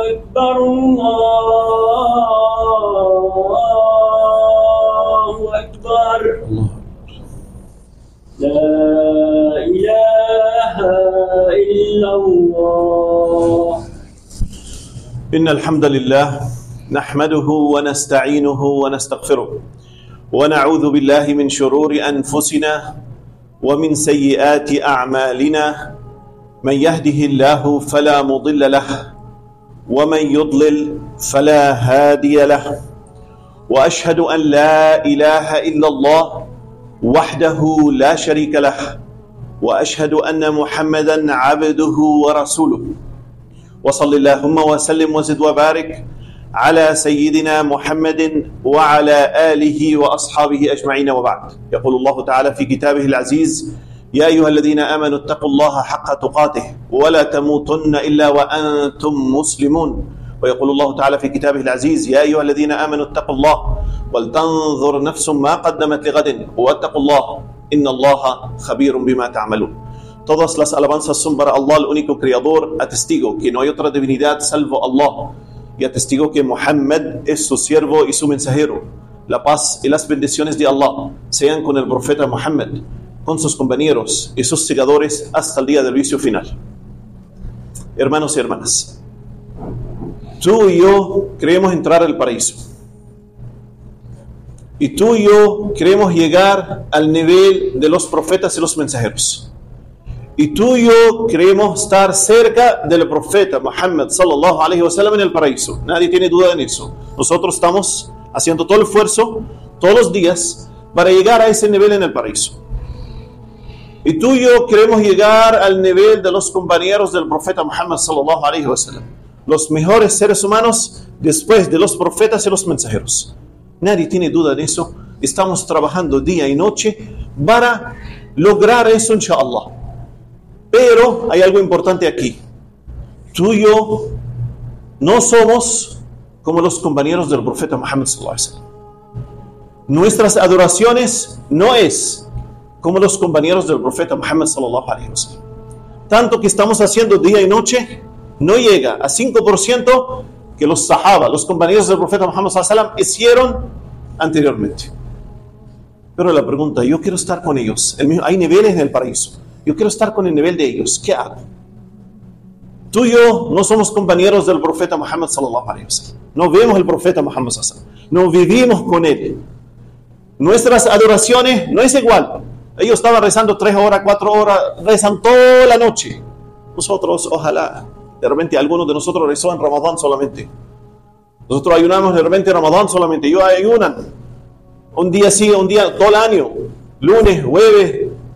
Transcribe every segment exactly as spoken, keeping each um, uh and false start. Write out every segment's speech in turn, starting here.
أكبر الله أكبر لا إله إلا الله. إن الحمد لله نحمده ونستعينه ونستغفره ونعوذ بالله من شرور أنفسنا ومن سيئات أعمالنا. من يهده الله فلا مضل له ومن يضلل فلا هادي له. وأشهد أن لا إله إلا الله وحده لا شريك له وأشهد أن محمدا عبده ورسوله. وصل اللهم وسلم وزد وبارك على سيدنا محمد وعلى آله وأصحابه أجمعين وبعد. يقول الله تعالى في كتابه العزيز: يا أيها الذين آمنوا اتقوا الله حق تقاته ولا تموتن إلا وأنتم مسلمون. ويقول الله تعالى في كتابه العزيز: يا أيها الذين آمنوا اتقوا الله ولتنظر نفس ما قدمت لغد واتقوا الله إن الله خبير بما تعملون. Todas las alabanzas son para Allah, el único creador. Atestigo que no hay otra divinidad salvo Allah, y atestigo que Muhammad es su siervo y su mensajero. La paz y las bendiciones de Allah sean con el profeta Muhammad, con sus compañeros y sus seguidores hasta el día del juicio final. Hermanos y hermanas, tú y yo queremos entrar al paraíso, y tú y yo queremos llegar al nivel de los profetas y los mensajeros. Y tú y yo queremos estar cerca del profeta Muhammad sallallahu alaihi wasallam en el paraíso. Nadie tiene duda en eso. Nosotros estamos haciendo todo el esfuerzo todos los días para llegar a ese nivel en el paraíso. Y tú y yo queremos llegar al nivel de los compañeros del profeta Muhammad sallallahu alaihi wasallam, los mejores seres humanos después de los profetas y los mensajeros. Nadie tiene duda en eso. Estamos trabajando día y noche para lograr eso, inshallah. Pero hay algo importante aquí. Tú y yo no somos como los compañeros del profeta Muhammad sallallahu alaihi wasallam. Nuestras adoraciones no es como los compañeros del profeta Muhammad sallallahu alaihi wasallam. Tanto que estamos haciendo día y noche no llega a cinco por ciento que los sahaba, los compañeros del profeta Muhammad sallallahu alaihi wasallam, hicieron anteriormente. Pero la pregunta: yo quiero estar con ellos. Hay niveles en el paraíso. Yo quiero estar con el nivel de ellos. ¿Qué hago? Tú y yo no somos compañeros del profeta Muhammad sallallahu alaihi wasallam. No vemos el profeta Muhammad sallallahu alaihi wasallam. No vivimos con él. Nuestras adoraciones no es igual. Ellos estaban rezando tres horas, cuatro horas, rezan toda la noche. Nosotros, ojalá, de repente algunos de nosotros rezó en Ramadán solamente. Nosotros ayunamos de repente en Ramadán solamente. Ellos ayunan un día sí, un día, todo el año. Lunes, jueves.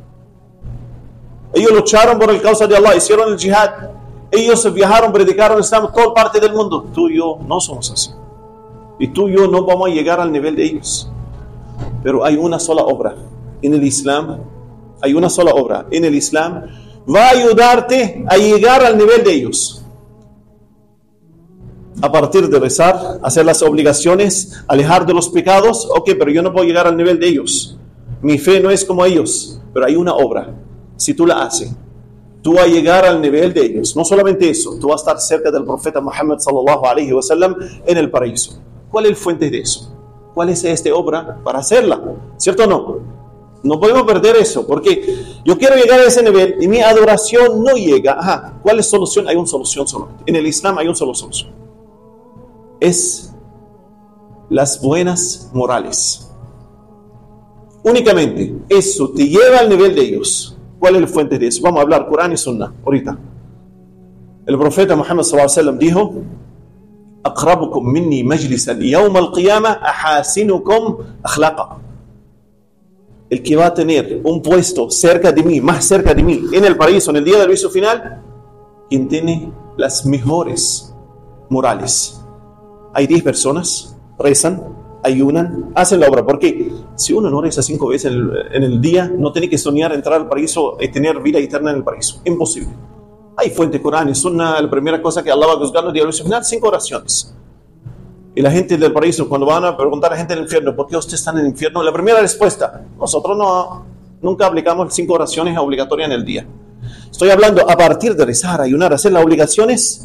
Ellos lucharon por el causa de Allah, hicieron el jihad. Ellos viajaron, predicaron Islam en toda parte del mundo. Tú y yo no somos así. Y tú y yo no vamos a llegar al nivel de ellos. Pero hay una sola obra en el Islam. Hay una sola obra en el Islam. Va a ayudarte a llegar al nivel de ellos. A partir de rezar, hacer las obligaciones, alejar de los pecados. Ok, pero yo no puedo llegar al nivel de ellos. Mi fe no es como ellos. Pero hay una obra. Si tú la haces, tú vas a llegar al nivel de ellos. No solamente eso, tú vas a estar cerca del profeta Muhammad sallallahu alaihi wasallam en el paraíso. ¿Cuál es la fuente de eso? ¿Cuál es esta obra para hacerla? ¿Cierto o no? No podemos perder eso, porque yo quiero llegar a ese nivel y mi adoración no llega. Ajá, ¿cuál es la solución? Hay una solución solamente. En el Islam hay una sola solución. Es las buenas morales. Únicamente eso te lleva al nivel de ellos. ¿Cuál es la fuente de eso? Vamos a hablar Corán y Sunnah ahorita. El profeta Muhammad sallallahu alaihi wasallam dijo: "Aqrabukum minni majlisan yawm al-qiyamah ahasinukum akhlaqa." El que va a tener un puesto cerca de mí, más cerca de mí, en el paraíso, en el día del juicio final, quien tiene las mejores morales. Hay diez personas, rezan, ayunan, hacen la obra. Porque si uno no reza cinco veces en el, en el día, no tiene que soñar entrar al paraíso y tener vida eterna en el paraíso. Imposible. Hay fuente Corán y Sunnah. La primera cosa que Allah va a juzgar en el día del juicio final, cinco oraciones. Y la gente del paraíso, cuando van a preguntar a la gente del infierno, ¿por qué ustedes están en el infierno? La primera respuesta: nosotros no, nunca aplicamos cinco oraciones obligatorias en el día. Estoy hablando a partir de rezar, ayunar, hacer las obligaciones.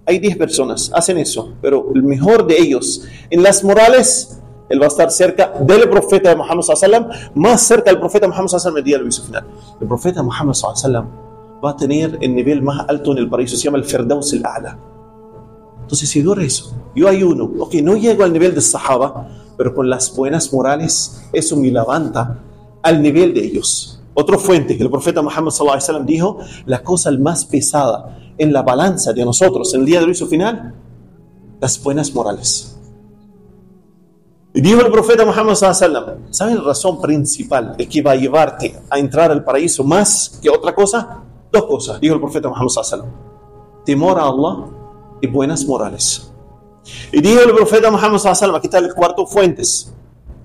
hay diez personas, hacen eso, pero el mejor de ellos, en las morales, él va a estar cerca del profeta de Muhammad sallallahu alaihi wasallam, más cerca del profeta Muhammad sallallahu alaihi wasallam el día del juicio final. El profeta Muhammad sallallahu alaihi wasallam va a tener el nivel más alto en el paraíso, se llama el Firdaus al-A'la. Entonces, si yo rezo, yo ayuno, ok, no llego al nivel de Sahaba, pero con las buenas morales, eso me levanta al nivel de ellos. Otra fuente que el profeta Muhammad sallallahu alaihi wasallam dijo, la cosa más pesada en la balanza de nosotros en el día del juicio final, las buenas morales. Y dijo el profeta Muhammad sallallahu alaihi wasallam, ¿sabes la razón principal, el que va a llevarte a entrar al paraíso más que otra cosa? Dos cosas, dijo el profeta Muhammad sallallahu alaihi wasallam: temor a Allah y buenas morales. Y dijo el profeta Muhammad sallallahu alaihi wasallam, aquí está el cuarto fuentes,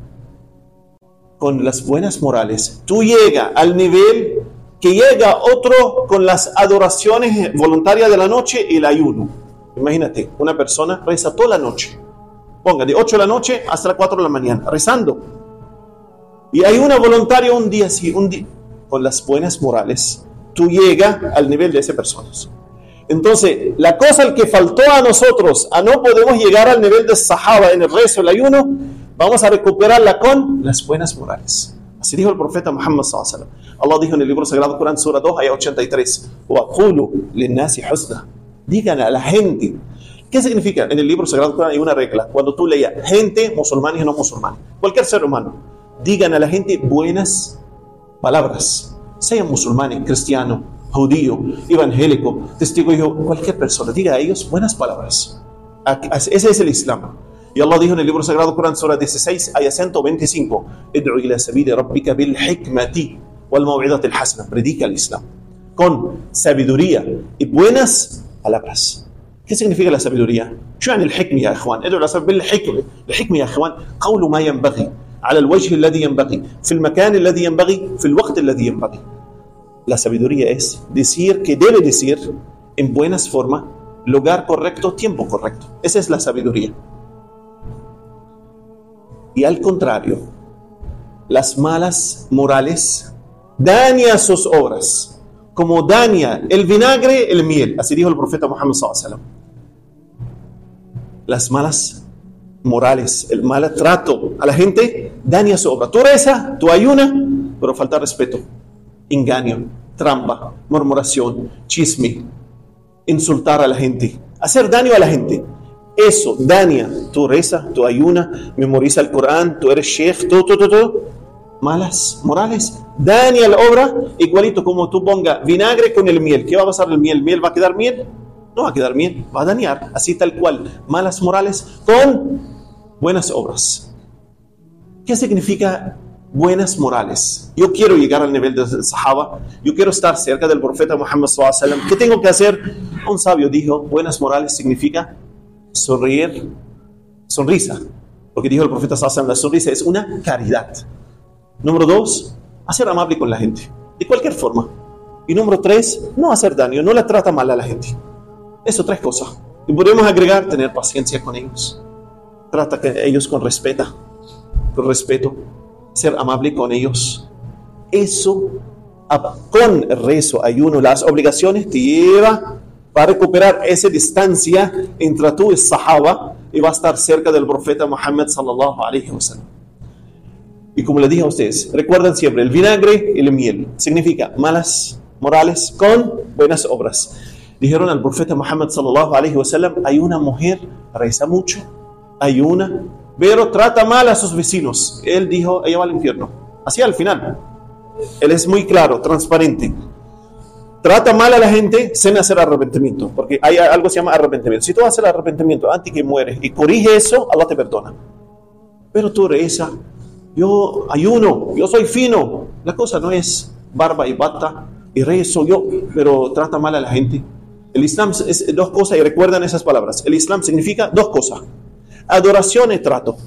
con las buenas morales, tú llegas al nivel que llega otro con las adoraciones voluntarias de la noche y el ayuno. Imagínate, una persona reza toda la noche, ponga de ocho de la noche hasta las cuatro de la mañana, rezando. Y hay una voluntaria un día así, un día, con las buenas morales, tú llegas al nivel de esas personas. Entonces, la cosa que faltó a nosotros, a no podemos llegar al nivel de Sahaba en el rezo, el ayuno, vamos a recuperarla con las buenas morales. Así dijo el profeta Muhammad sallallahu alaihi wasallam. Allah dijo en el libro sagrado Corán, Sura dos, ayah ochenta y tres, وَقُولُوا لِلنَّاسِ حُسْنًا. Digan a la gente. ¿Qué significa? En el libro sagrado Corán hay una regla. Cuando tú leas gente, musulmanes y no musulmanes, cualquier ser humano, digan a la gente buenas palabras. Sean musulmanes, cristianos, judío, evangélico, testigo de Jehová, cualquier persona, diga a ellos buenas palabras. Ese es el Islam. Y Allah dijo en el libro sagrado Corán, Sura dieciséis, ayah ciento veinticinco, Id'u ila sabili rabbika bil hikmati wal maw'idati al hasana. Predica el Islam con sabiduría y buenas palabras. ¿Qué significa la sabiduría? شو يعني الحكمة يا إخوان؟ ادعوا إلى سبيل الحكمة. الحكمة يا إخوان قول ما ينبغي على الوجه الذي ينبغي في المكان الذي ينبغي في الوقت الذي ينبغي. La sabiduría es decir que debe decir en buenas formas, lugar correcto, tiempo correcto. Esa es la sabiduría. Y al contrario, las malas morales dañan sus obras, como daña el vinagre el miel. Así dijo el profeta Muhammad sallallahu alaihi wasallam. Las malas morales, el mal trato a la gente daña su obra. Tú rezas, tú ayunas, pero falta respeto, engaño, trampa, murmuración, chisme, insultar a la gente, hacer daño a la gente. Eso daña. Tú rezas, tú ayunas, memoriza el Corán, tú eres sheikh, todo, todo, todo. Malas morales daña la obra, igualito como tú pongas vinagre con el miel. ¿Qué va a pasar el miel? ¿El miel va a quedar miel? No va a quedar miel, va a dañar. Así tal cual, malas morales con buenas obras. ¿Qué significa buenas morales? Yo quiero llegar al nivel de Sahaba, yo quiero estar cerca del profeta Muhammad sallallahu alaihi wasallam. ¿Qué tengo que hacer? Un sabio dijo, buenas morales significa sonreír, sonrisa, porque dijo el profeta sallallahu alaihi wasallam, la sonrisa es una caridad. Número dos, hacer amable con la gente, de cualquier forma. Y número tres, no hacer daño, no la trata mal a la gente. Eso, tres cosas. Y podemos agregar, tener paciencia con ellos, trata a ellos con respeto, con respeto, ser amable con ellos. Eso, con el rezo, ayuno, las obligaciones, te lleva a recuperar esa distancia entre tú y Sahaba y va a estar cerca del profeta Muhammad sallallahu alaihi wasallam. Y como les dije a ustedes, recuerden siempre, el vinagre y la miel significa malas morales con buenas obras. Dijeron al profeta Muhammad sallallahu alaihi wasallam, hay una mujer, reza mucho, hay una, pero trata mal a sus vecinos. Él dijo, ella va al infierno. Así al final. Él es muy claro, transparente. Trata mal a la gente sin hacer arrepentimiento, porque hay algo que se llama arrepentimiento. Si tú haces el arrepentimiento antes que mueres y corrige eso, Allah te perdona. Pero tú rezas, yo ayuno, yo soy fino. La cosa no es barba y bata y rezo yo, pero trata mal a la gente. El Islam es dos cosas, y recuerdan esas palabras. El Islam significa dos cosas: adoración y trato.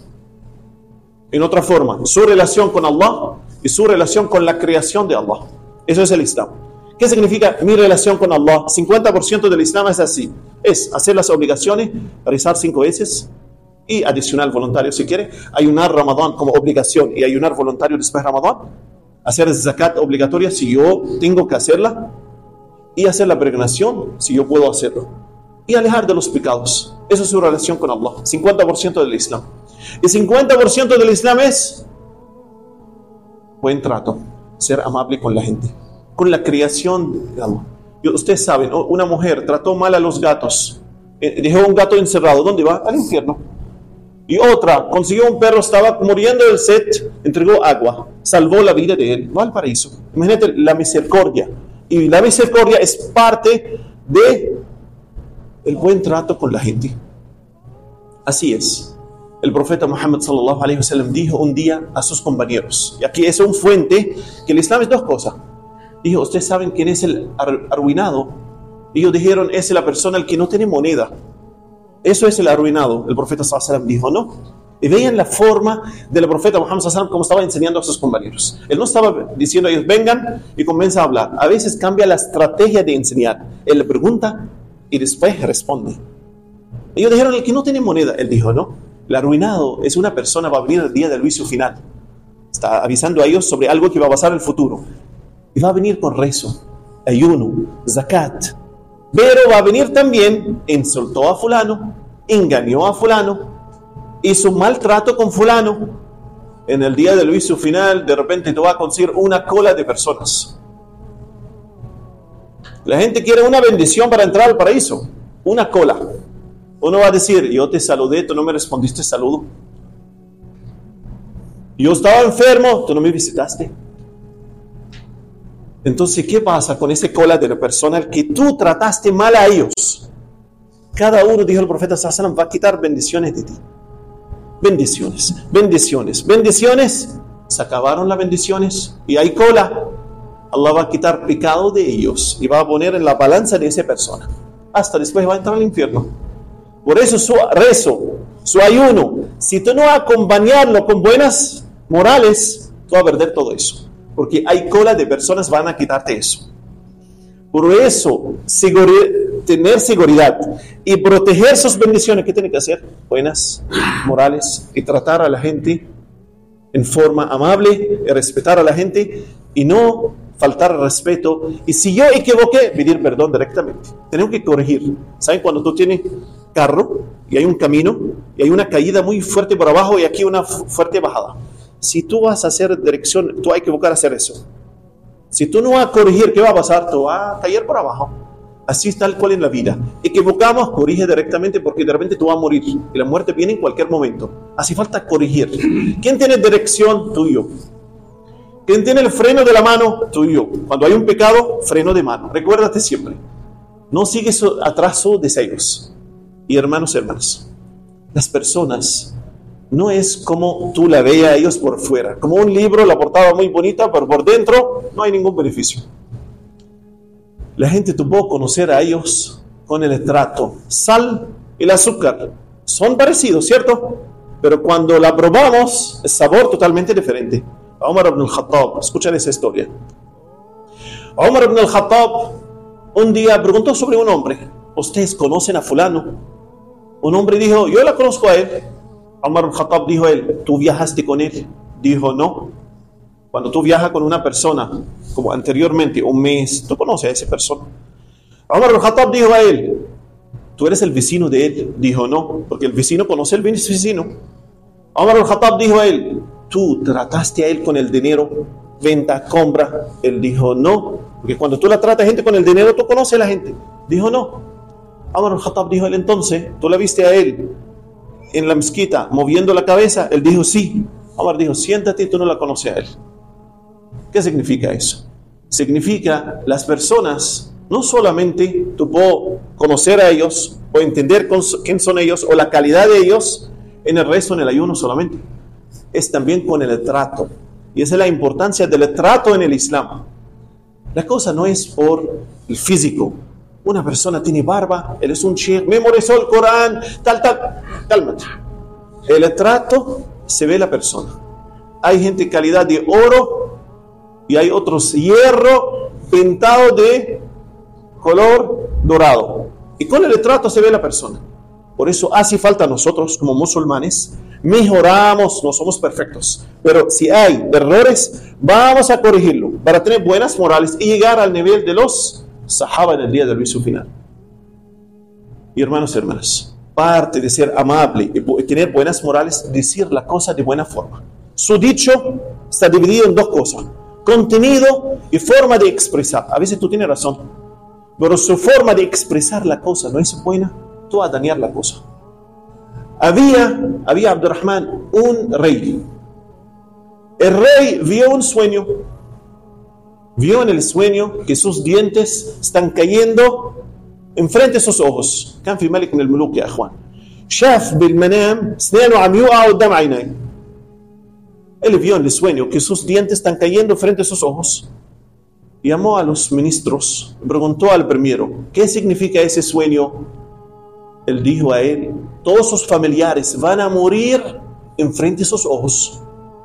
En otra forma, su relación con Allah y su relación con la creación de Allah. Eso es el Islam. ¿Qué significa mi relación con Allah? cincuenta por ciento del Islam es así. Es hacer las obligaciones, rezar cinco veces y adicional voluntario si quiere. Ayunar Ramadán como obligación y ayunar voluntario después de Ramadán. Hacer zakat obligatoria si yo tengo que hacerla. Y hacer la peregrinación si yo puedo hacerlo. y alejar de los pecados. Esa es su relación con Allah, cincuenta por ciento del Islam. Y cincuenta por ciento del Islam es buen trato, ser amable con la gente, con la creación de Allah. Y ustedes saben, una mujer trató mal a los gatos, dejó un gato encerrado, ¿dónde va? Al infierno. Y otra consiguió un perro, estaba muriendo del sed, entregó agua, salvó la vida de él, va al paraíso. Imagínate la misericordia. Y la misericordia es parte de el buen trato con la gente. Así es. El profeta Muhammad sallallahu alaihi wasallam dijo un día a sus compañeros, y aquí es un fuente que el Islam es dos cosas. Dijo, ¿ustedes saben quién es el arruinado? Ellos dijeron, es la persona el que no tiene moneda. Eso es el arruinado. El profeta sallallahu alaihi wasallam dijo, no. Y vean la forma del profeta Muhammad sallallahu alaihi wasallam como estaba enseñando a sus compañeros. Él no estaba diciendo a ellos, vengan y comienza a hablar. A veces cambia la estrategia de enseñar. Él le pregunta y después responde. Ellos dijeron, el que no tiene moneda. Él dijo, no. El arruinado es una persona, va a venir el día del juicio final. Está avisando a ellos sobre algo que va a pasar en el futuro. Y va a venir con rezo, ayuno, zakat. Pero va a venir también, insultó a fulano, engañó a fulano, hizo maltrato con fulano. En el día del juicio final, de repente te va a conseguir una cola de personas. La gente quiere una bendición para entrar al paraíso, una cola. Uno va a decir, yo te saludé, tú no me respondiste saludo. Yo estaba enfermo, tú no me visitaste. Entonces, ¿qué pasa con esa cola de la persona al que tú trataste mal a ellos? Cada uno, dijo el profeta sallallahu alaihi wasallam, va a quitar bendiciones de ti. Bendiciones, bendiciones, bendiciones. Se acabaron las bendiciones y hay cola. Allah va a quitar pecado de ellos y va a poner en la balanza de esa persona. Hasta después va a entrar al infierno. Por eso su rezo, su ayuno, si tú no acompañarlo con buenas morales, tú vas a perder todo eso. Porque hay cola de personas que van a quitarte eso. Por eso, seguri- tener seguridad y proteger sus bendiciones, ¿qué tiene que hacer? Buenas morales y tratar a la gente en forma amable, y respetar a la gente y no faltar al respeto. Y si yo equivoqué, pedir perdón directamente. Tenemos que corregir. ¿Saben cuando tú tienes carro y hay un camino y hay una caída muy fuerte por abajo y aquí una fuerte bajada? Si tú vas a hacer dirección, tú hay que buscar hacer eso. Si tú no vas a corregir, ¿qué va a pasar? Tú vas a caer por abajo. Así es tal cual en la vida. Equivocamos, corrige directamente porque de repente tú vas a morir. Y la muerte viene en cualquier momento. Hace falta corregir. ¿Quién tiene dirección? Tú y yo. ¿Quién tiene el freno de la mano? Tú y yo. Cuando hay un pecado, freno de mano. Recuérdate siempre. No sigues atrás sus deseos. Y hermanos, hermanas, las personas no es como tú la veas a ellos por fuera. Como un libro, la portada muy bonita, pero por dentro no hay ningún beneficio. La gente tuvo que conocer a ellos con el trato. Sal y el azúcar son parecidos, ¿cierto? Pero cuando la probamos, el sabor totalmente diferente. Umar ibn al-Khattab, escuchen esa historia. Umar ibn al-Khattab un día preguntó sobre un hombre. ¿Ustedes conocen a fulano? Un hombre dijo, yo la conozco a él. Umar ibn al-Khattab dijo a él, ¿tú viajaste con él? Dijo, no. Cuando tú viajas con una persona, como anteriormente, un mes, tú conoces a esa persona. Umar ibn al-Khattab dijo a él, ¿tú eres el vecino de él? Dijo, no, porque el vecino conoce al vecino. Umar ibn al-Khattab dijo a él, ¿tú trataste a él con el dinero? Venta, compra. Él dijo, no, porque cuando tú la tratas a gente con el dinero, tú conoces a la gente. Dijo, no. Umar ibn al-Khattab dijo a él, entonces, ¿tú la viste a él en la mezquita moviendo la cabeza? Él dijo, sí. Umar dijo, siéntate, tú no la conoces a él. ¿Qué significa eso? Significa las personas, no solamente tú puedes conocer a ellos o entender quién son ellos o la calidad de ellos en el rezo, en el ayuno solamente. Es también con el trato. Y esa es la importancia del trato en el Islam. La cosa no es por el físico. Una persona tiene barba, él es un sheikh, memorizó el Corán, tal, tal. Cálmate. El trato se ve la persona. Hay gente de calidad de oro y hay otros hierro pintado de color dorado. Y con el trato se ve la persona. Por eso hace falta nosotros como musulmanes mejoramos, no somos perfectos, pero si hay errores vamos a corregirlo para tener buenas morales y llegar al nivel de los sahaba en el día del juicio final. Y hermanos y hermanas, parte de ser amable y tener buenas morales, decir la cosa de buena forma. Su dicho está dividido en dos cosas: contenido y forma de expresar. A veces tú tienes razón, pero su forma de expresar la cosa no es buena, tú vas a dañar la cosa. Había, había Abdurrahman, un rey. El rey vio un sueño. Vio en el sueño que sus dientes están cayendo enfrente de sus ojos. كان في ملك من الملوك يا أخوان. شاف بالمنام أسنانه عم يوقع قدام عينيه. Él vio en el sueño que sus dientes están cayendo frente a sus ojos. Llamó a los ministros, preguntó al primero, ¿qué significa ese sueño? Él dijo a él, todos sus familiares van a morir enfrente de sus ojos.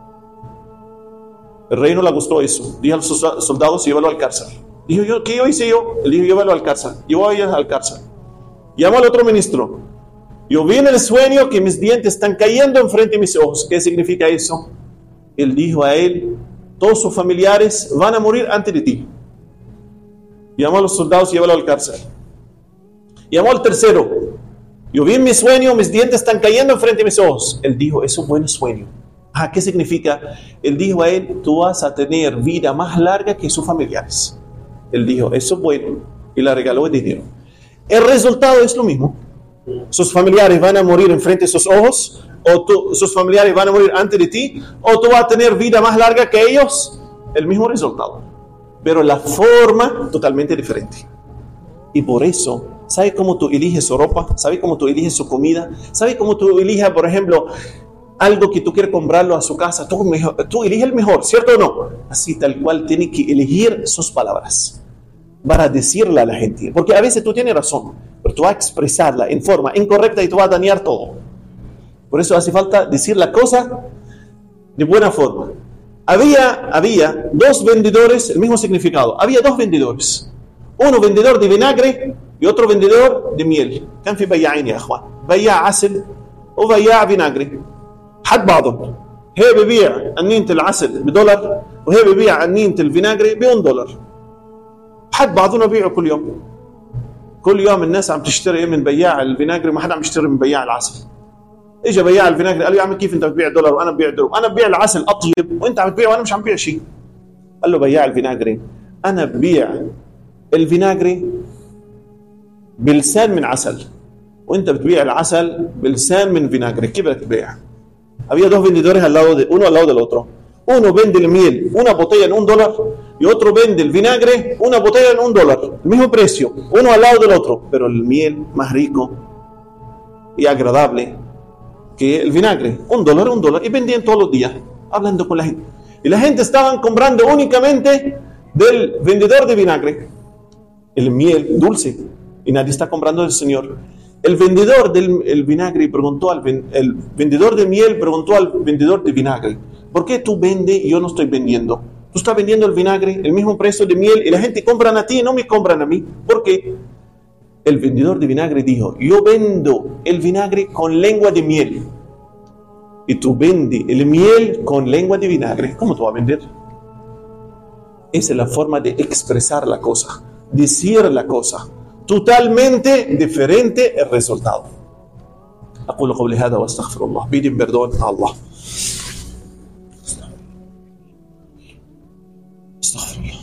El rey no le gustó eso. Dijo a sus soldados, llévalo al cárcel. Dijo, yo, ¿qué yo hice yo? Él dijo, llévalo al cárcel. Llevó a ella al cárcel. Llamó al otro ministro. Yo vi en el sueño que mis dientes están cayendo enfrente de mis ojos. ¿Qué significa eso? Él dijo a él, todos sus familiares van a morir antes de ti. Llamó a los soldados y llévalo al cárcel. Llamó al tercero. Yo vi en mi sueño, mis dientes están cayendo enfrente de mis ojos. Él dijo, es un buen sueño. Ah, ¿qué significa? Él dijo a él, tú vas a tener vida más larga que sus familiares. Él dijo, eso es bueno. Y le regaló el dinero. El resultado es lo mismo. Sus familiares van a morir enfrente de sus ojos, o tú, sus familiares van a morir antes de ti, o tú vas a tener vida más larga que ellos. El mismo resultado. Pero la forma totalmente diferente. Y por eso, ¿sabes cómo tú eliges su ropa? ¿Sabes cómo tú eliges su comida? ¿Sabes cómo tú eliges, por ejemplo, algo que tú quieres comprarlo a su casa? Tú, mejor, tú eliges el mejor, ¿cierto o no? Así tal cual tienes que elegir sus palabras para decirle a la gente. Porque a veces tú tienes razón, pero tú vas a expresarla en forma incorrecta y tú vas a dañar todo. Por eso hace falta decir la cosa de buena forma. Había, había dos vendedores, el mismo significado. Había dos vendedores. Uno vendedor de vinagre y otro vendedor de miel. كان في بياعين يا اخوان. بياع عسل وبياع vinagre. حد بعضهم. هي ببيع أنينة العسل بدولار وهي ببيع أنينة الفيناغري بون دولار. حد بعضهم بيعوا كل يوم. كل يوم الناس عم تشتري من بياع الفيناغري وما حدا عم يشتري من بياع العسل. اجى بياع الفيناغري قال له يا عم كيف انت بتبيع دولار وانا ببيع دولار؟ انا ببيع العسل اطيب وانت عم تبيع وانا مش عم ببيع شيء. قال له بياع الفيناغري انا ببيع الفيناغري بلسان من عسل وانت بتبيع العسل بلسان من vinagre. ¿Qué بدك تبيع? Había dos vendedores al lado de uno al lado del otro. Uno vende el miel, una botella en un dólar, y otro vende el vinagre, una botella en un dólar. El mismo precio, uno al lado del otro, pero el miel más rico y agradable que el vinagre. Un dólar, un dólar, y vendían todos los días, hablando con la gente. Y la gente estaba comprando únicamente del vendedor de vinagre, el miel dulce, y nadie está comprando del Señor. El vendedor del el vinagre preguntó al el vendedor de miel preguntó al vendedor de vinagre, ¿por qué tú vendes y yo no estoy vendiendo? Tú estás vendiendo el vinagre, el mismo precio de miel, y la gente compran a ti y no me compran a mí. ¿Por qué? El vendedor de vinagre dijo, yo vendo el vinagre con lengua de miel, y tú vendes el miel con lengua de vinagre. ¿Cómo tú vas a vender? Esa es la forma de expresar la cosa, decir la cosa. Totalmente diferente el resultado. أقول قولي هذا وأستغفر الله. Piden perdón a Allah. استغفر الله.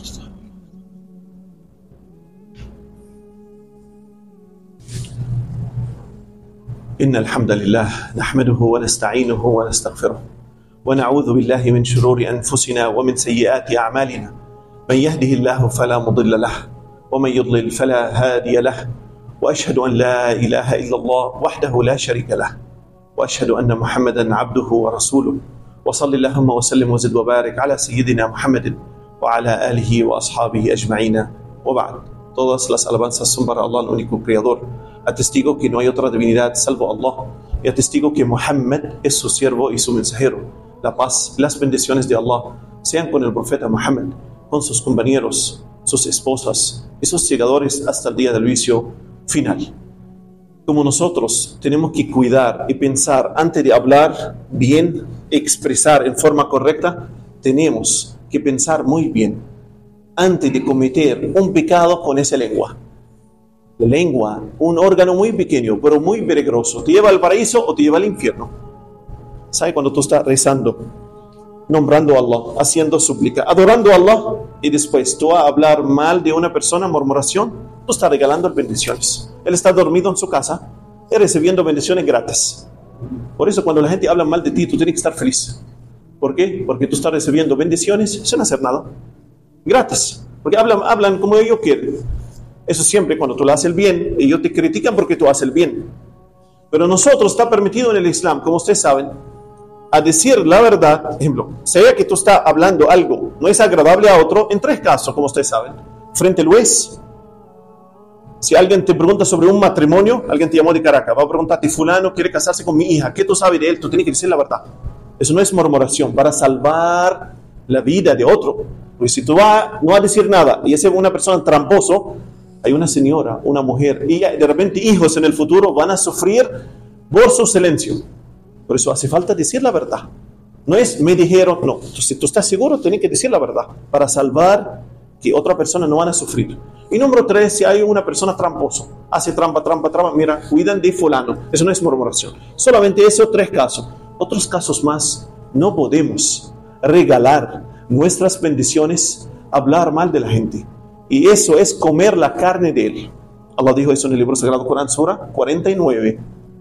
إن الحمد لله نحمده ونستعينه ونستغفره ونعوذ بالله من شرور أنفسنا ومن سيئات أعمالنا. من يهده الله فلا مضل له ومن يضلل فلا هادي له وأشهد أن لا إله إلا الله وحده لا شريك له وأشهد أن محمدا عبده ورسوله وصل اللهم وسلم وزد وبارك على سيدنا محمد وعلى آله وأصحابه أجمعين وبعد. Todas las alabanzas son para Allah, el único creador. Atestigo que no hay otra divinidad salvo Allah, y atestigo que Muhammad es su siervo y su mensajero. La paz, las bendiciones de Allah sean con el profeta Muhammad, con sus compañeros, sus esposas y sus seguidores hasta el día del juicio final. Como nosotros tenemos que cuidar y pensar antes de hablar bien, expresar en forma correcta, tenemos que pensar muy bien antes de cometer un pecado con esa lengua. La lengua, un órgano muy pequeño, pero muy peligroso. ¿Te lleva al paraíso o te lleva al infierno? ¿Sabe cuando tú estás rezando, nombrando a Allah, haciendo súplica, adorando a Allah, y después tú vas a hablar mal de una persona, murmuración? Tú estás regalando bendiciones. Él está dormido en su casa y recibiendo bendiciones gratis. Por eso cuando la gente habla mal de ti, tú tienes que estar feliz. ¿Por qué? Porque tú estás recibiendo bendiciones sin hacer nada, gratis. Porque hablan, hablan como ellos quieren. Eso siempre cuando tú le haces el bien, ellos te critican porque tú haces el bien. Pero nosotros está permitido en el Islam, como ustedes saben, a decir la verdad. Ejemplo, sea que tú estás hablando algo no es agradable a otro, en tres casos, como ustedes saben. Frente al juez, si alguien te pregunta sobre un matrimonio, alguien te llamó de Caracas, va a preguntarte, fulano quiere casarse con mi hija, ¿qué tú sabes de él? Tú tienes que decir la verdad. Eso no es murmuración, para salvar la vida de otro. Porque si tú vas, no vas a decir nada y es una persona tramposo, hay una señora, una mujer, y de repente hijos en el futuro van a sufrir por su silencio. Por eso hace falta decir la verdad. No es me dijeron, no. Si tú estás seguro, tienes que decir la verdad para salvar que otra persona no van a sufrir. Y número tres, si hay una persona tramposa, hace trampa, trampa, trampa, mira, cuidan de fulano. Eso no es murmuración. Solamente esos tres casos. Otros casos más, no podemos regalar nuestras bendiciones, hablar mal de la gente. Y eso es comer la carne de él. Allah dijo eso en el libro sagrado Corán, Sura cuarenta y nueve.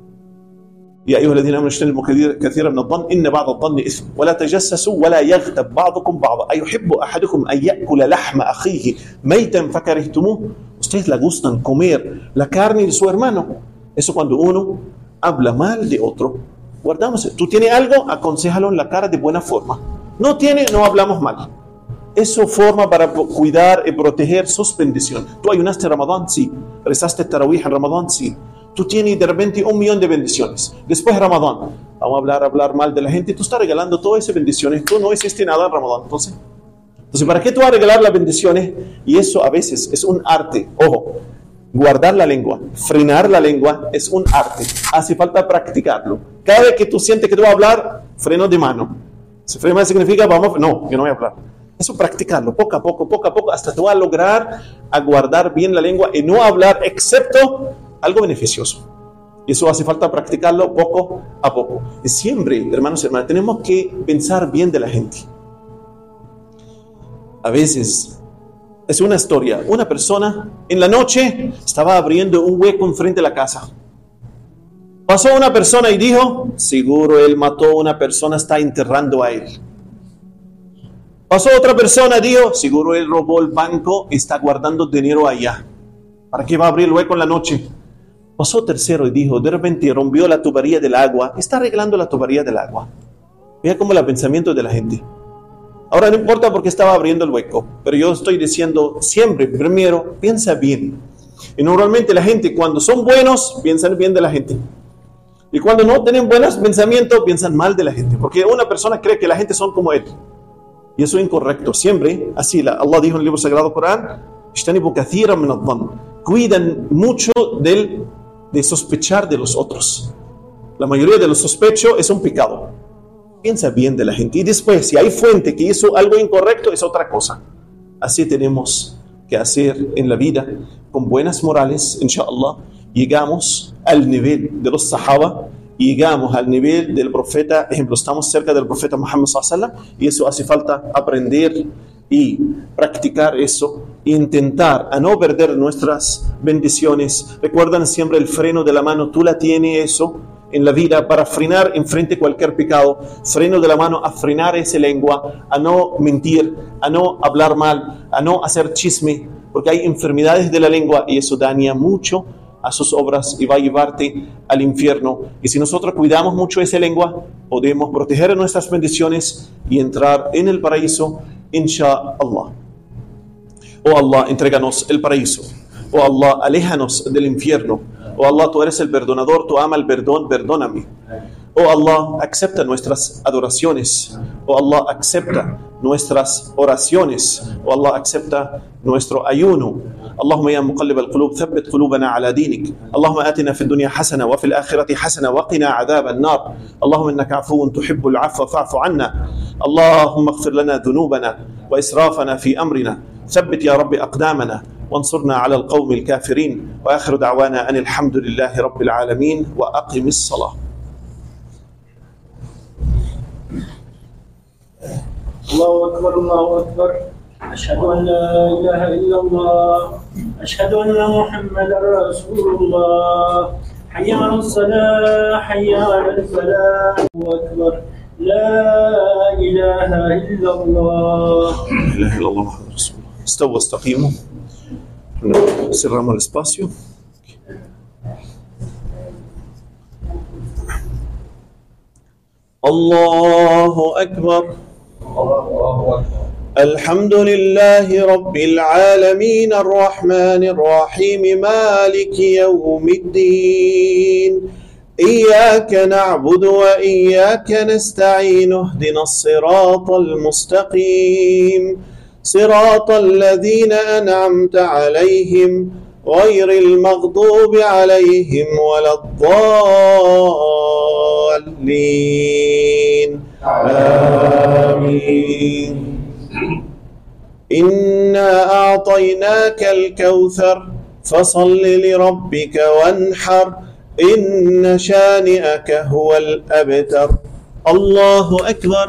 يا أيها الذين آمنوا اجتنبوا كثيرا من الظن إن بعض الظن إثم ولا تجسسوا ولا يغتب بعضكم بعضا أيحب أحدكم أن يأكل لحم أخيه ميتا فكرهتموه. Ustedes le gustan comer la carne de su hermano. Eso cuando uno habla mal de otro. Guardamos. Tú tienes algo, aconséjalo en la cara de buena forma. No tiene, no hablamos mal. Eso forma para cuidar y proteger sus bendiciones. Tú ayunaste en Ramadán, sí. Rezaste Tarawih en Ramadán, sí. Tú tienes de repente un millón de bendiciones. Después de Ramadán, vamos a hablar, hablar mal de la gente. Tú estás regalando todas esas bendiciones. Tú no hiciste nada en Ramadán. Entonces, entonces, ¿para qué tú vas a regalar las bendiciones? Y eso a veces es un arte. Ojo, guardar la lengua, frenar la lengua es un arte. Hace falta practicarlo. Cada vez que tú sientes que tú vas a hablar, freno de mano. Si freno de mano significa, vamos, no, yo no voy a hablar. Eso practicarlo, poco a poco, poco a poco, hasta tú vas a lograr a guardar bien la lengua y no hablar excepto algo beneficioso. Y eso hace falta practicarlo poco a poco. Y siempre, hermanos y hermanas, tenemos que pensar bien de la gente. A veces, es una historia, una persona en la noche estaba abriendo un hueco enfrente de la casa. Pasó una persona y dijo, seguro él mató a una persona, está enterrando a él. Pasó otra persona y dijo, seguro él robó el banco y está guardando dinero allá. ¿Para qué va a abrir el hueco en la noche? Pasó tercero y dijo, de repente rompió la tubería del agua, está arreglando la tubería del agua. Mira cómo es el pensamiento de la gente. Ahora no importa porque estaba abriendo el hueco, pero yo estoy diciendo siempre, primero, piensa bien. Y normalmente la gente cuando son buenos, piensan bien de la gente. Y cuando no tienen buenos pensamientos, piensan mal de la gente. Porque una persona cree que la gente son como él. Y eso es incorrecto. Siempre, así la, Allah dijo en el libro sagrado Corán, cuidan mucho del de sospechar de los otros. La mayoría de los sospechos es un pecado. Piensa bien de la gente. Y después, si hay fuente que hizo algo incorrecto, es otra cosa. Así tenemos que hacer en la vida, con buenas morales, inshallah, llegamos al nivel de los sahaba, llegamos al nivel del profeta, ejemplo, estamos cerca del profeta Muhammad sallallahu alaihi wasallam, y eso hace falta aprender y practicar eso, e intentar a no perder nuestras bendiciones. Recuerdan siempre el freno de la mano, tú la tienes eso en la vida para frenar enfrente cualquier pecado, freno de la mano a frenar esa lengua, a no mentir, a no hablar mal, a no hacer chisme, porque hay enfermedades de la lengua y eso daña mucho a sus obras y va a llevarte al infierno. Y si nosotros cuidamos mucho esa lengua, podemos proteger nuestras bendiciones y entrar en el paraíso, inshallah. Oh Allah, entréganos el paraíso. Oh Allah, aléjanos del infierno. Oh Allah, tú eres el perdonador, tú amas el perdón, perdóname. Oh Allah, acepta nuestras adoraciones. Oh Allah, acepta nuestras oraciones. Oh Allah, acepta nuestro ayuno. اللهم يا مقلب القلوب ثبت قلوبنا على دينك. اللهم آتنا في الدنيا حسنة وفي الآخرة حسنة وقنا عذاب النار. اللهم إنك عفو تحب العفو فاعف عنا. اللهم اغفر لنا ذنوبنا وإسرافنا في أمرنا. ثبت يا رب أقدامنا وانصرنا على القوم الكافرين. وآخر دعوانا أن الحمد لله رب العالمين وأقم الصلاة. الله أكبر الله أكبر. أشهد أن لا إله إلا الله. أشهد أن محمدا رسول الله. حي على الصلاة حي على الفلاح. الله أكبر. لا إله إلا الله. لا إله إلا الله محمد رسول الله. استووا استقيموا. Cerramos el espacio. الله أكبر. الحمد لله رب العالمين الرحمن الرحيم مالك يوم الدين. إياك نعبد وإياك نستعين اهدنا الصراط المستقيم صراط الذين أنعمت عليهم غير المغضوب عليهم ولا الضالين آمين. إنا أعطيناك الكوثر فصل لربك وانحر إن شانئك هو الأبتر. الله أكبر.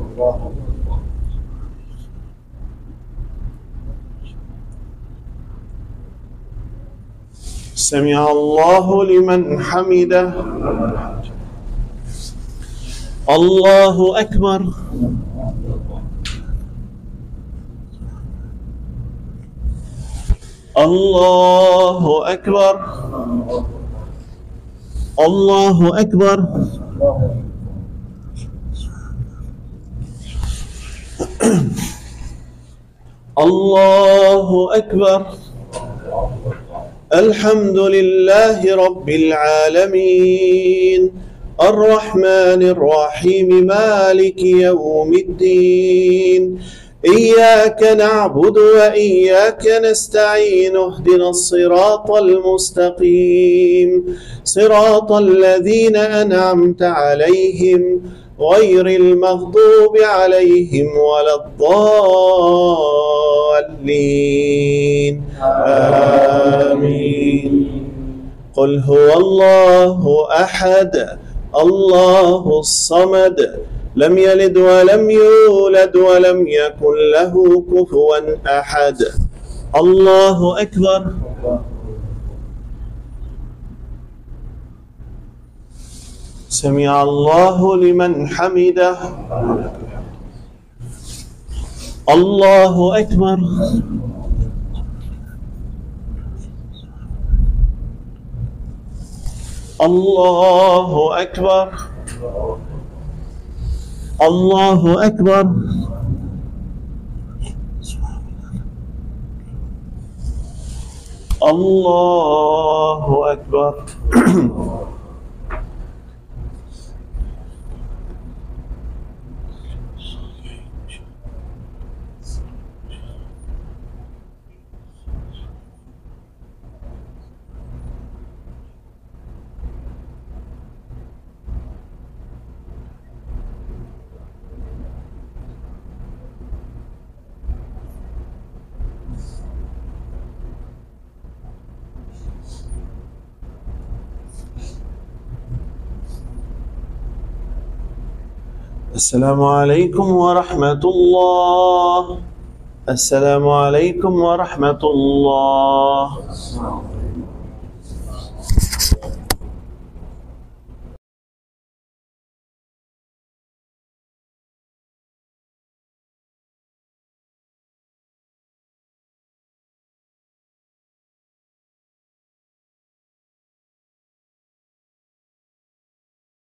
سمع الله لمن حمده. الله أكبر. الله أكبر. الله أكبر. الله أكبر. الحمد لله رب العالمين الرحمن الرحيم مالك يوم الدين. إياك نعبد وإياك نستعين اهدنا الصراط المستقيم صراط الذين أنعمت عليهم غير المغضوب عليهم ولا الضالين آمين. قل هو الله أحد الله الصمد لم يلد ولم يولد ولم يكن له كفوا أحد. الله أكبر. سمع الله لمن حمده. الله أكبر. الله أكبر. الله أكبر. الله أكبر. السلام عليكم ورحمة الله. السلام عليكم ورحمة الله.